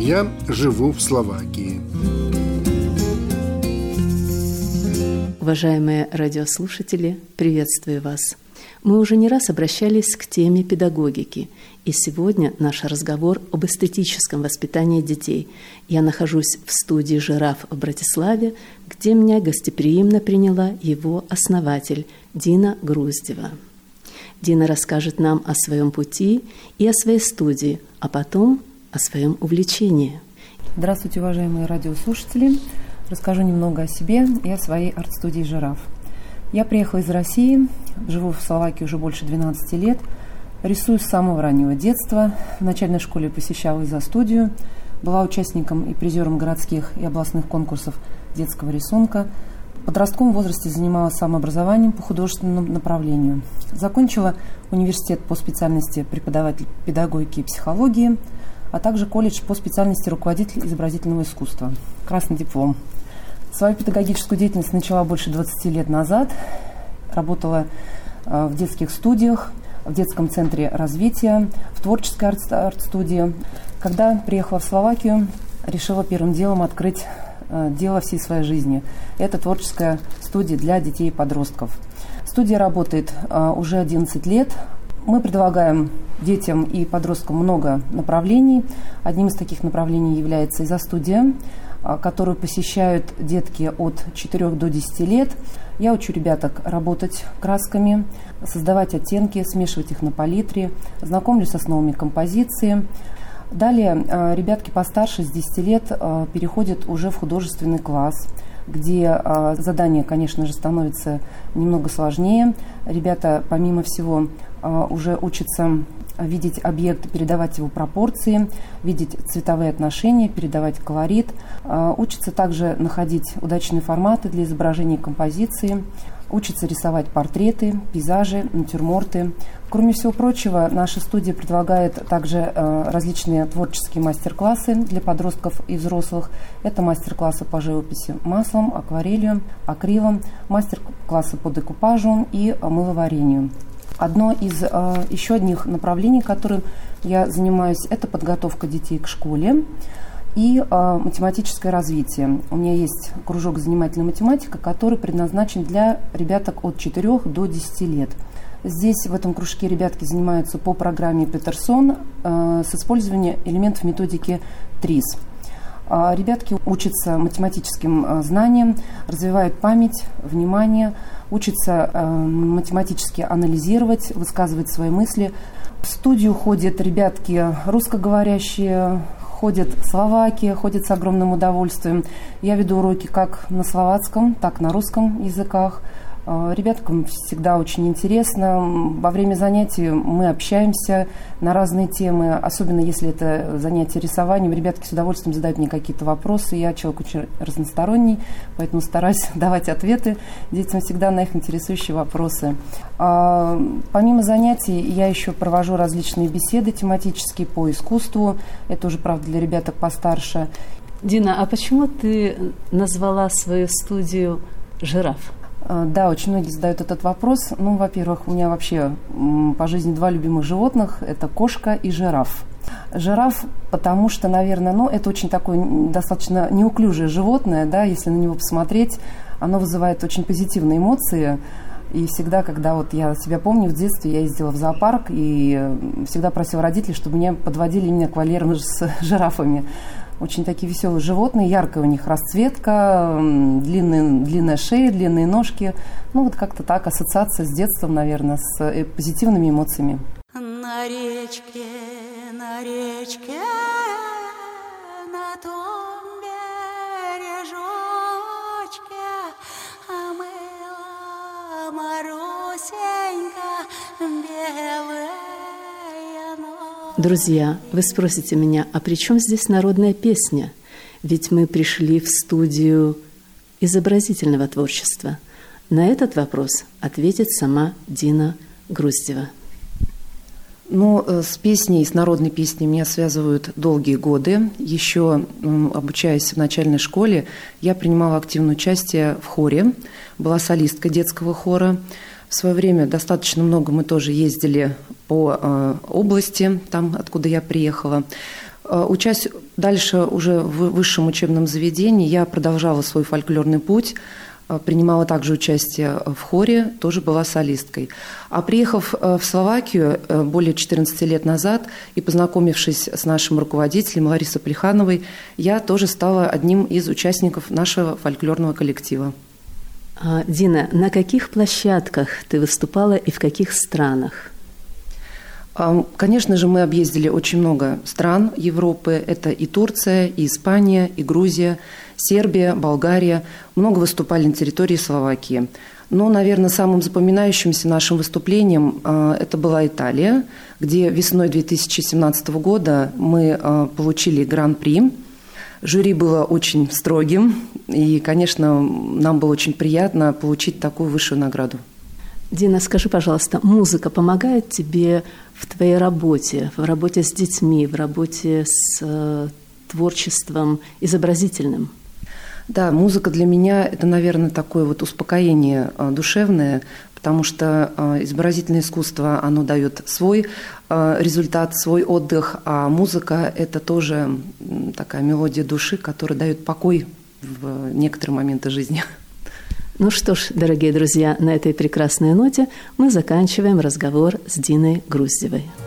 Я живу в Словакии. Уважаемые радиослушатели, приветствую вас. Мы уже не раз обращались к теме педагогики, и сегодня наш разговор об эстетическом воспитании детей. Я нахожусь в студии «Жираф» в Братиславе, где меня гостеприимно приняла его основатель Дина Груздева. Дина расскажет нам о своем пути и о своей студии, а потом о своем увлечении. Здравствуйте, уважаемые радиослушатели. Расскажу немного о себе и о своей арт-студии «Жираф». Я приехала из России, живу в Словакии уже больше 12 лет, рисую с самого раннего детства. В начальной школе посещала изо-студию, была участником и призером городских и областных конкурсов детского рисунка. В подростковом возрасте занималась самообразованием по художественному направлению. Закончила университет по специальности преподаватель педагогики и психологии, а также колледж по специальности руководитель изобразительного искусства. Красный диплом. Свою педагогическую деятельность начала больше 20 лет назад. Работала в детских студиях, в детском центре развития, в творческой арт-студии. Когда приехала в Словакию, решила первым делом открыть дело всей своей жизни. Это творческая студия для детей и подростков. Студия работает уже 11 лет. Мы предлагаем детям и подросткам много направлений. Одним из таких направлений является изо-студия, которую посещают детки от 4 до 10 лет. Я учу ребяток работать красками, создавать оттенки, смешивать их на палитре, знакомлюсь с основами композиции. Далее ребятки постарше, с 10 лет, переходят уже в художественный класс, где задание, конечно же, становится немного сложнее. Ребята, помимо всего, уже учатся видеть объект, передавать его пропорции, видеть цветовые отношения, передавать колорит. Учатся также находить удачные форматы для изображения композиции, учатся рисовать портреты, пейзажи, натюрморты. Кроме всего прочего, наша студия предлагает также различные творческие мастер-классы для подростков и взрослых. Это мастер-классы по живописи маслом, акварелью, акрилом, мастер-классы по декупажу и мыловарению. Одно из еще одних направлений, которым я занимаюсь, это подготовка детей к школе и математическое развитие. У меня есть кружок «Занимательная математика», который предназначен для ребяток от 4 до 10 лет. Здесь, в этом кружке, ребятки занимаются по программе Петерсон с использованием элементов методики ТРИС. Ребятки учатся математическим знаниям, развивают память, внимание, учатся математически анализировать, высказывать свои мысли. В студию ходят ребятки русскоговорящие, ходят словаки, ходят с огромным удовольствием. Я веду уроки как на словацком, так и на русском языках. Ребяткам всегда очень интересно. Во время занятий мы общаемся на разные темы, особенно если это занятие рисованием. Ребятки с удовольствием задают мне какие-то вопросы. Я человек очень разносторонний, поэтому стараюсь давать ответы детям всегда на их интересующие вопросы. Помимо занятий я еще провожу различные беседы тематические по искусству. Это уже, правда, для ребяток постарше. Дина, а почему ты назвала свою студию «Жираф»? Да, очень многие задают этот вопрос. Ну, во-первых, у меня вообще по жизни 2 любимых животных – это кошка и жираф. Жираф, потому что, наверное, это очень такое достаточно неуклюжее животное, да, если на него посмотреть, оно вызывает очень позитивные эмоции. И всегда, когда я себя помню, в детстве я ездила в зоопарк и всегда просила родителей, чтобы меня подводили именно к вольерам с жирафами. Очень такие веселые животные, яркая у них расцветка, длинная шея, длинные ножки. Как-то так, ассоциация с детством, наверное, с позитивными эмоциями. На речке, на том бережочке мыла Марусенька белая. Друзья, вы спросите меня, а при чем здесь народная песня? Ведь мы пришли в студию изобразительного творчества. На этот вопрос ответит сама Дина Груздева. С песней, с народной песней меня связывают долгие годы. Еще обучаясь в начальной школе, я принимала активное участие в хоре, была солисткой детского хора. В свое время достаточно много мы тоже ездили по области, там, откуда я приехала. Учась дальше уже в высшем учебном заведении, я продолжала свой фольклорный путь, принимала также участие в хоре, тоже была солисткой. А приехав в Словакию более 14 лет назад и познакомившись с нашим руководителем Ларисой Плехановой, я тоже стала одним из участников нашего фольклорного коллектива. Дина, на каких площадках ты выступала и в каких странах? Конечно же, мы объездили очень много стран Европы. Это и Турция, и Испания, и Грузия, Сербия, Болгария. Много выступали на территории Словакии. Но, наверное, самым запоминающимся нашим выступлением это была Италия, где весной 2017 года мы получили гран-при. Жюри было очень строгим, и, конечно, нам было очень приятно получить такую высшую награду. Дина, скажи, пожалуйста, музыка помогает тебе в твоей работе, в работе с детьми, в работе с творчеством изобразительным? Да, музыка для меня – это, наверное, такое вот успокоение душевное, потому что изобразительное искусство, оно дает свой результат, свой отдых, а музыка – это тоже такая мелодия души, которая дает покой в некоторые моменты жизни. Ну что ж, дорогие друзья, на этой прекрасной ноте мы заканчиваем разговор с Диной Груздевой.